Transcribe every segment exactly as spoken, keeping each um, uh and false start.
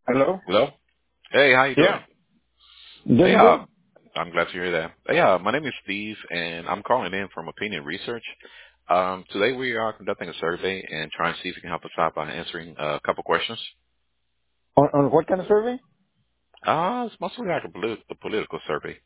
Hello? Hello? Hey, how you Yeah. doing? Hey, Doing uh, good? I'm glad to hear that. Hey, uh, my name is Steve, and I'm calling in from Opinion Research. Um, today we are conducting a survey and trying to see if you can help us out by answering a couple questions. On, on what kind of survey? Uh, it's mostly like a, polit- a political survey.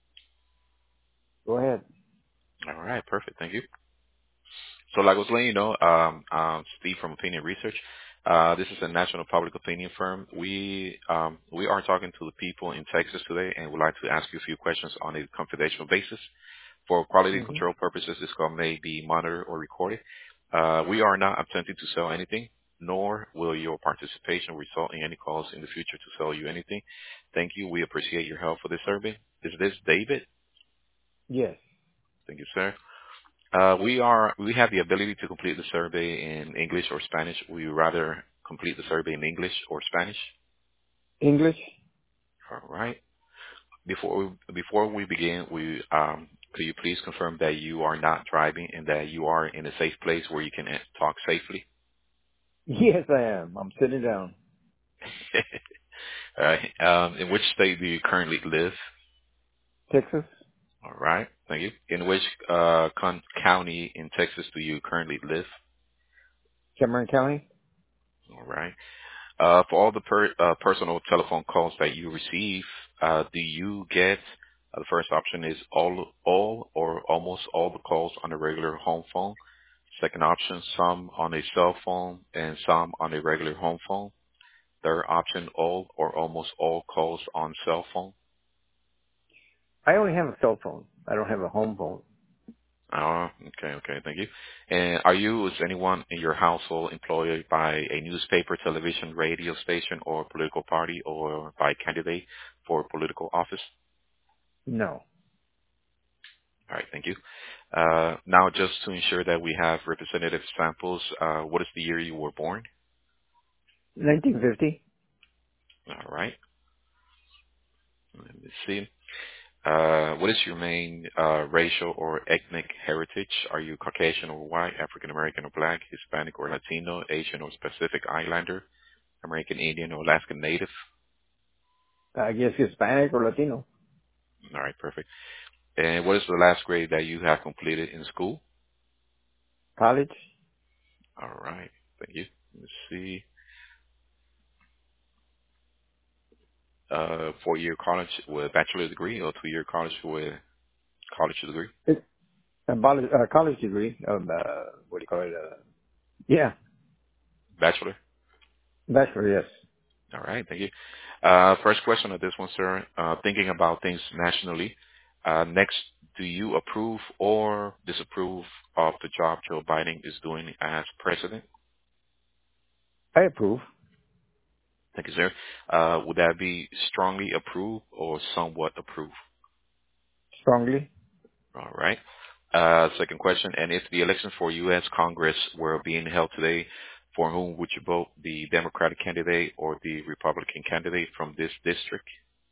Go ahead. All right, perfect. Thank you. So like I was letting you know, um, um, Steve from Opinion Research. Uh, this is a national public opinion firm. We um, we are talking to the people in Texas today, and would like to ask you a few questions on a confidential basis. For quality hmm control purposes, this call may be monitored or recorded. Uh, we are not attempting to sell anything, nor will your participation result in any calls in the future to sell you anything. Thank you. We appreciate your help for this survey. Is this David? Yes. Thank you, sir. Uh, we are we have the ability to complete the survey in English or Spanish. We rather complete the survey in English or Spanish. English? All right. Before we, before we begin, we um, could you please confirm that you are not driving and that you are in a safe place where you can uh, talk safely? Yes, I am. I'm sitting down. All right. Um, in which state do you currently live? Texas? All right. Thank you. In which uh, con- county in Texas do you currently live? Cameron County? All right. Uh, for all the per- uh, personal telephone calls that you receive, uh, do you get uh, the first option is all, all or almost all the calls on a regular home phone. Second option, some on a cell phone and some on a regular home phone. Third option, all or almost all calls on cell phone. I only have a cell phone. I don't have a home phone. Oh, okay, okay, thank you. And are you, is anyone in your household employed by a newspaper, television, radio station, or political party, or by candidate for political office? No. All right, thank you. Uh, now, just to ensure that we have representative samples, uh, what is the year you were born? nineteen fifty? All right, let me see. Uh, what is your main uh, racial or ethnic heritage? Are you Caucasian or white, African American or black, Hispanic or Latino, Asian or Pacific Islander, American Indian or Alaskan Native? I guess Hispanic or Latino. All right, perfect. And what is the last grade that you have completed in school? College? All right, thank you. Let's see. Uh, four-year college with bachelor degree or two-year college with college degree? It, a college, uh, college degree. Um, uh, what do you call it? Uh, yeah. Bachelor. Bachelor, yes. All right, thank you. Uh, first question on this one, sir. Uh, thinking about things nationally. Uh, next, do you approve or disapprove of the job Joe Biden is doing as president? I approve. Thank you, sir. Uh, would that be strongly approve or somewhat approve? Strongly. All right. Uh, second question, and if the election for U S. Congress were being held today, for whom would you vote, the Democratic candidate or the Republican candidate from this district?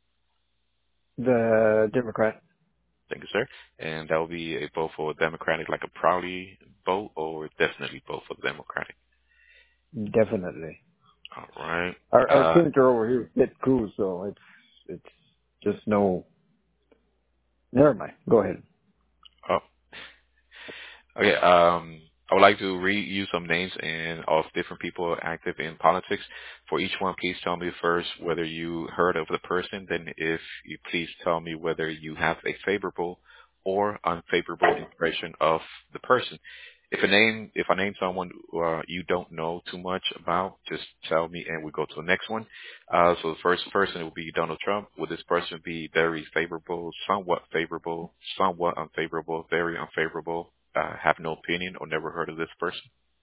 The Democrat. Thank you, sir. And that will be a vote for Democratic, like a proudly vote, or definitely vote for the Democratic. Definitely. All right. Our, our Uh, senator over here is Ted Cruz, so it's, it's just no, never mind. Go ahead. oh, Okay. Um, I would like to read you some names and of different people active in politics. For each one, please tell me first whether you heard of the person. Then, if you please tell me whether you have a favorable or unfavorable impression of the person. If a name, if I name someone uh, you don't know too much about, just tell me, and we go to the next one. Uh, so the first person will be Donald Trump. Would this person be very favorable, somewhat favorable, somewhat unfavorable, very unfavorable? Uh, have no opinion or never heard of this person?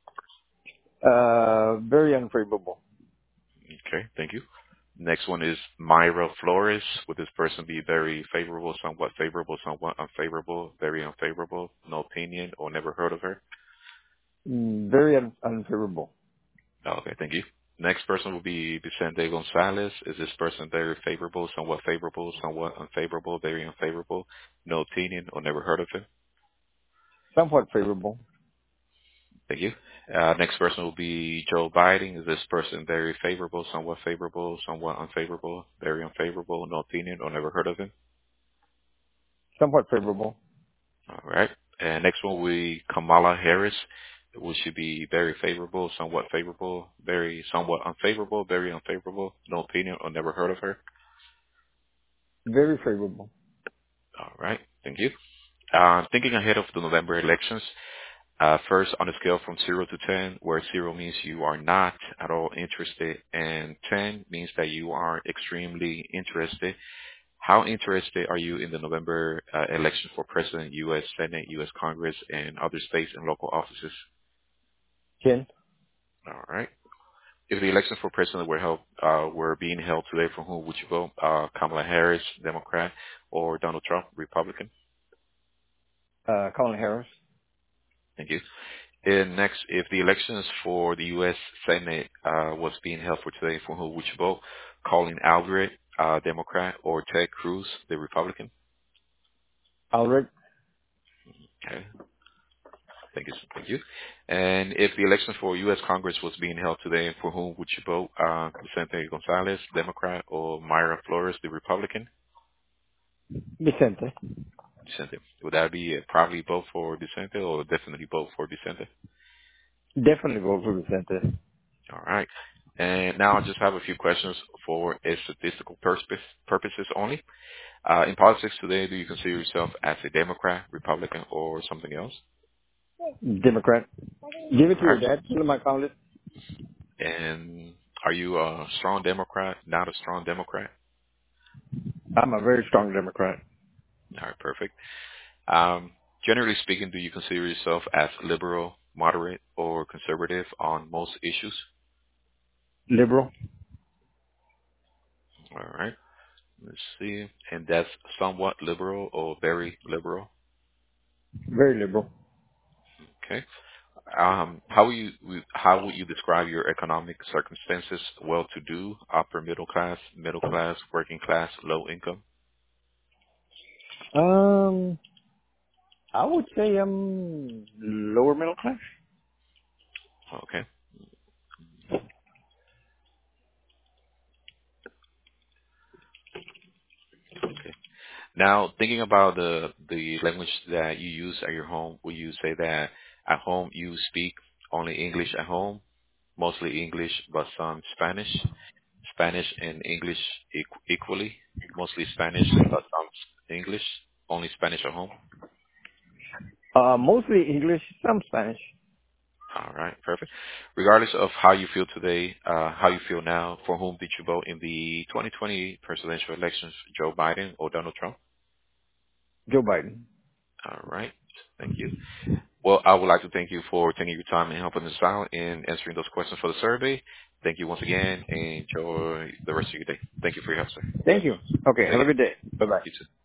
Uh, very unfavorable. Okay, thank you. Next one is Myra Flores. Would this person be very favorable, somewhat favorable, somewhat unfavorable, very unfavorable, no opinion or never heard of her? Mm, very un- unfavorable. Okay, thank you. Next person will be Vicente Gonzalez. Is this person very favorable, somewhat favorable, somewhat unfavorable, very unfavorable, no opinion or never heard of him? Somewhat favorable. Thank you. Uh, next person will be Joe Biden. Is this person very favorable, somewhat favorable, somewhat unfavorable, very unfavorable, no opinion, or never heard of him? Somewhat favorable. All right. And next one will be Kamala Harris, which should be very favorable, somewhat favorable, very somewhat unfavorable, very unfavorable, no opinion, or never heard of her. Very favorable. All right. Thank you. Uh, thinking ahead of the November elections, uh, first on a scale from zero to ten, where zero means you are not at all interested and ten means that you are extremely interested. How interested are you in the November uh, election for President, U S. Senate, U S. Congress, and other states and local offices? ten. All right. If the elections for president were held, uh, were being held today, for whom would you vote? Uh, Kamala Harris, Democrat, or Donald Trump, Republican? Uh, Colin Harris. Thank you. And next, if the elections for the U S. Senate uh, was being held for today, for whom would you vote? Colin Albright, uh, Democrat, or Ted Cruz, the Republican? Alright. Okay. Thank you. Thank you. And if the election for U S. Congress was being held today, for whom would you vote? Uh, Vicente Gonzalez, Democrat, or Mayra Flores, the Republican? Vicente. Vicente. Would that be a probably vote for Vicente or definitely vote for Vicente? Definitely vote for Vicente. All right. And now I just have a few questions for a statistical purpose, purposes only. Uh, in politics today, do you consider yourself as a Democrat, Republican, or something else? Democrat. Give it All to your right. dad. Tell him I called it. And are you a strong Democrat, not a strong Democrat? I'm a very strong Democrat. All right, perfect. Um, generally speaking, do you consider yourself as liberal, moderate, or conservative on most issues? Liberal. All right. Let's see. And that's somewhat liberal or very liberal. Very liberal. Okay. Um, how would you how would you describe your economic circumstances? Well-to-do, upper middle class, middle class, working class, low income. Um, I would say I'm lower middle class. Okay. Okay. Now, thinking about the the language that you use at your home, will you say that at home you speak only English at home, mostly English, but some Spanish, Spanish and English equ- equally, mostly Spanish, but some English, only Spanish at home? Uh, mostly English, some Spanish. All right, perfect. Regardless of how you feel today, uh, how you feel now, for whom did you vote in the twenty twenty presidential elections, Joe Biden or Donald Trump? Joe Biden. All right, thank you. Well, I would like to thank you for taking your time and helping us out and answering those questions for the survey. Thank you once again, and enjoy the rest of your day. Thank you for your help, sir. Thank you. Okay, have Thank a you. good day. Bye bye. You too.